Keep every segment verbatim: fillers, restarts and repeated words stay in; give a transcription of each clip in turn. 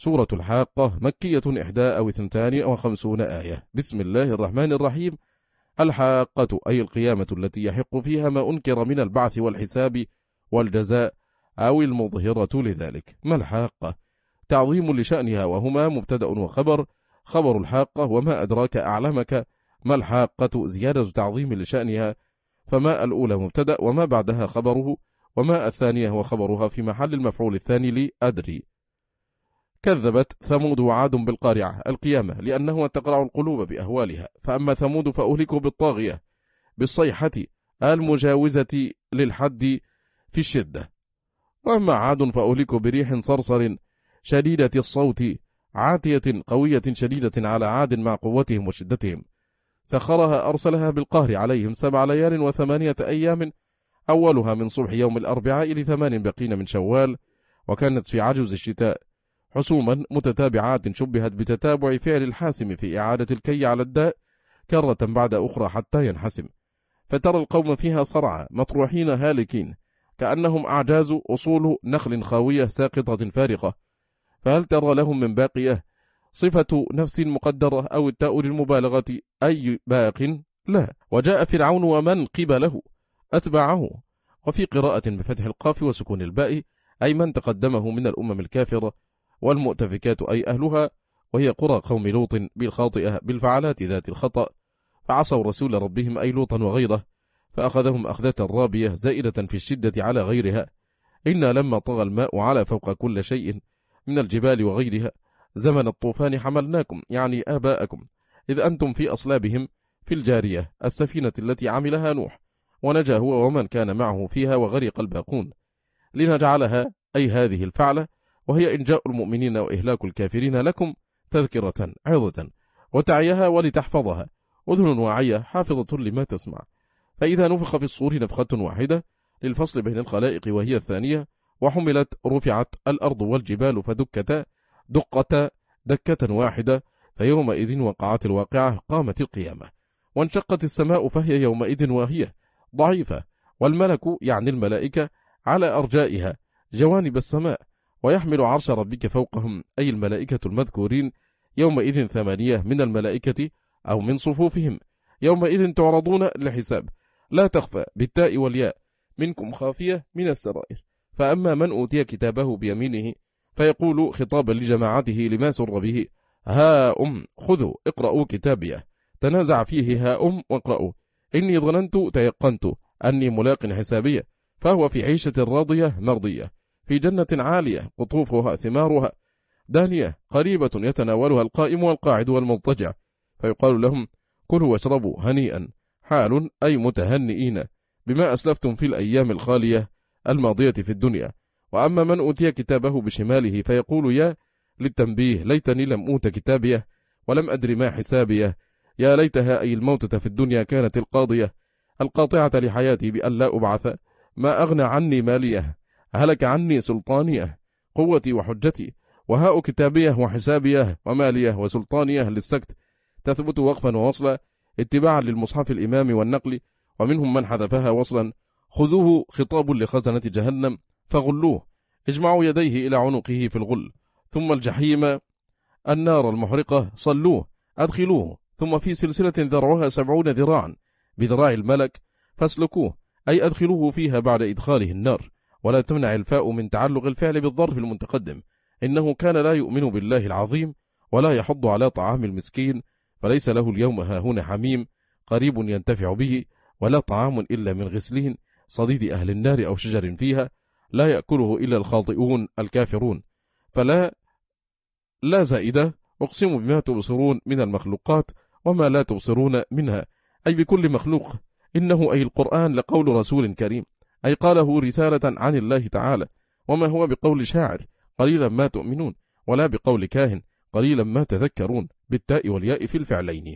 سورة الحاقة مكية إحدى أو اثنتان وخمسون آية. بسم الله الرحمن الرحيم. الحاقة أي القيامة التي يحق فيها ما أنكر من البعث والحساب والجزاء أو المظهرة لذلك. ما الحاقة؟ تعظيم لشأنها، وهما مبتدأ وخبر. خبر الحاقة وما أدراك أعلمك ما الحاقة زيادة تعظيم لشأنها، فما الأولى مبتدأ وما بعدها خبره، وما الثانية هو خبرها في محل المفعول الثاني لأدري. كذبت ثمود وعاد بالقارعة القيامة لأنه تقرع القلوب بأهوالها. فأما ثمود فأهلكوا بالطاغية بالصيحة المجاوزة للحد في الشدة، وأما عاد فأهلكوا بريح صرصر شديدة الصوت عاتية قوية شديدة على عاد مع قوتهم وشدتهم، سخرها أرسلها بالقهر عليهم سبع ليال وثمانية أيام، أولها من صبح يوم الأربعاء لثمان بقين من شوال، وكانت في عجز الشتاء حسوما متتابعات شبهت بتتابع فعل الحاسم في إعادة الكي على الداء كرة بعد أخرى حتى ينحسم، فترى القوم فيها صرعى مطروحين هالكين كأنهم أعجاز أصول نخل خاوية ساقطة فارقة، فهل ترى لهم من باقية؟ صفة نفس مقدرة أو التاء للمبالغة أي باق؟ لا. وجاء فرعون ومن قبله أتبعه، وفي قراءة بفتح القاف وسكون الباء أي من تقدمه من الأمم الكافرة، والمؤتفكات أي أهلها، وهي قرى قوم لوط بالخاطئة بالفعلات ذات الخطأ، فعصوا رسول ربهم أي لوطا وغيره، فأخذهم أخذة رابية زائدة في الشدة على غيرها. إنا لما طغى الماء على فوق كل شيء من الجبال وغيرها زمن الطوفان حملناكم يعني آباءكم إذ أنتم في أصلابهم في الجارية السفينة التي عملها نوح ونجا هو ومن كان معه فيها وغرق الباقون، لنجعلها أي هذه الفعلة وهي إنجاء المؤمنين وإهلاك الكافرين لكم تذكرة عظة وتعيها ولتحفظها أذن واعية حافظة لما تسمع. فإذا نفخ في الصور نفخة واحدة للفصل بين الخلائق وهي الثانية، وحملت رفعت الأرض والجبال فدكتا دقة دكة واحدة، فيومئذ وقعت الواقعة قامت القيامة. وانشقت السماء فهي يومئذ واهية ضعيفة، والملك يعني الملائكة على أرجائها جوانب السماء، ويحمل عرش ربك فوقهم أي الملائكة المذكورين يومئذ ثمانية من الملائكة أو من صفوفهم، يومئذ تعرضون للحساب لا تخفى بالتاء والياء منكم خافية من السرائر. فأما من أوتي كتابه بيمينه فيقول خطابا لجماعته لما سر به ها أم خذوا اقرأوا كتابيه، تنازع فيه ها أم واقرأوا إني ظننت تيقنت أني ملاق حسابية، فهو في عيشة راضية مرضية في جنة عالية قطوفها ثمارها دانية قريبة يتناولها القائم والقاعد والمضطجع، فيقال لهم كلوا واشربوا هنيئا حال أي متهنئين بما أسلفتم في الأيام الخالية الماضية في الدنيا. وأما من أوتي كتابه بشماله فيقول يا للتنبيه ليتني لم أوت كتابيه ولم أدر ما حسابيه، يا ليتها أي الموتة في الدنيا كانت القاضية القاطعة لحياتي بأن لا أبعث، ما أغنى عني ماليه هلك عني سلطانيه قوتي وحجتي، وهاء كتابيه وحسابيه وماليه وسلطانيه للسكت تثبت وقفا ووصلا اتباعا للمصحف الإمام والنقل، ومنهم من حذفها وصلا خذوه خطاب لخزنة جهنم فغلوه اجمعوا يديه إلى عنقه في الغل، ثم الجحيم النار المحرقة صلوه أدخلوه، ثم في سلسلة ذرعها سبعون ذراعا بذراع الملك فاسلكوه أي أدخلوه فيها بعد إدخاله النار، ولا تمنع الفاء من تعلق الفعل بالظرف المتقدم، إنه كان لا يؤمن بالله العظيم ولا يحض على طعام المسكين، فليس له اليوم هاهنا حميم قريب ينتفع به، ولا طعام إلا من غسلين صديد أهل النار أو شجر فيها لا يأكله إلا الخاطئون الكافرون. فلا لا زائدة أقسم بما تبصرون من المخلوقات وما لا تبصرون منها أي بكل مخلوق، إنه أي القرآن لقول رسول كريم أي قاله رسالة عن الله تعالى، وما هو بقول شاعر قليلا ما تؤمنون ولا بقول كاهن قليلا ما تذكرون بالتاء والياء في الفعلين.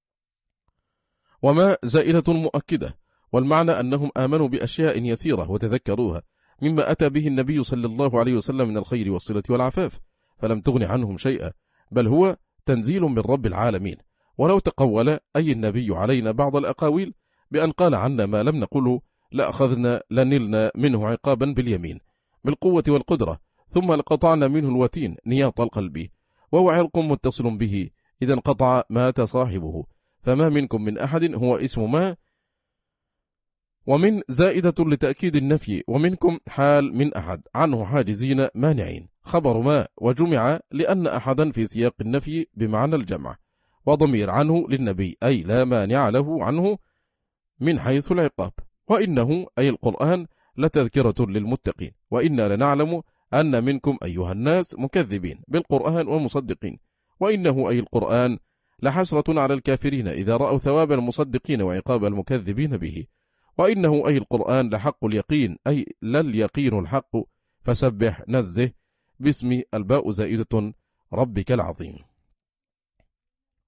وما زائدة مؤكدة، والمعنى أنهم آمنوا بأشياء يسيرة وتذكروها مما أتى به النبي صلى الله عليه وسلم من الخير والصلة والعفاف، فلم تغن عنهم شيئا، بل هو تنزيل من رب العالمين. ولو تقول أي النبي علينا بعض الأقاويل بأن قال عنا ما لم نقله لأخذنا لنلنا منه عقابا باليمين بالقوة والقدرة، ثم لقطعنا منه الوتين نياط القلب، وهو عرق متصل به، إذا انقطع مات صاحبه. فما منكم من أحد هو اسم ما، ومن زائدة لتأكيد النفي، ومنكم حال من أحد عنه حاجزين مانعين. خبر ما وجمع لأن أحدا في سياق النفي بمعنى الجمع، وضمير عنه للنبي أي لا مانع له عنه من حيث العقاب. وإنه أي القرآن لتذكرة للمتقين، وإنا لنعلم أن منكم أيها الناس مكذبين بالقرآن ومصدقين، وإنه أي القرآن لحسرة على الكافرين إذا رأوا ثواب المصدقين وعقاب المكذبين به، وإنه أي القرآن لحق اليقين أي لا اليقين الحق. فسبح نزه باسم الباء زائدة ربك العظيم.